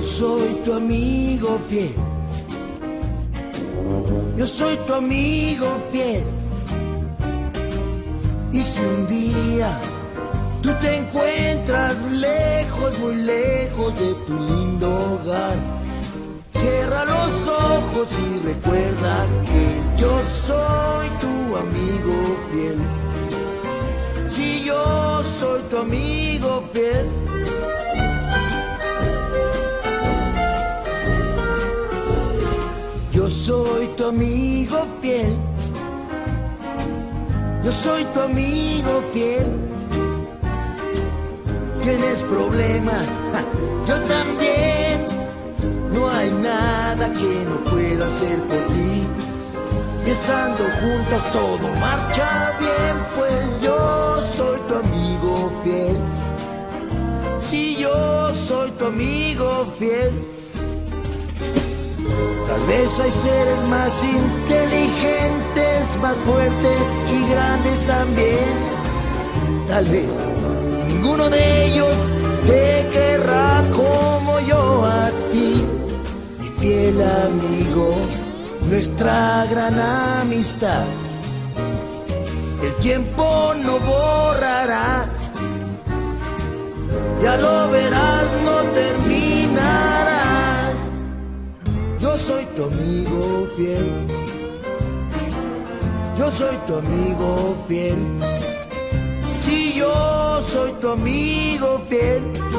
Yo soy tu amigo fiel. Yo soy tu amigo fiel. Y si un día tú te encuentras lejos, muy lejos de tu lindo hogar, cierra los ojos y recuerda que yo soy tu amigo fiel. Si yo soy tu amigo fiel. Yo soy tu amigo fiel. Yo soy tu amigo fiel. Tienes problemas, yo también. No hay nada que no pueda hacer por ti. Y estando juntos todo marcha bien, pues yo soy tu amigo fiel. Si yo soy tu amigo fiel. Tal vez hay seres más inteligentes, más fuertes y grandes también. Tal vez ninguno de ellos te querrá como yo a ti, mi fiel amigo, nuestra gran amistad. El tiempo no borrará, ya lo verás, no terminará. Yo soy tu amigo fiel. Yo soy tu amigo fiel. Si yo soy tu amigo fiel.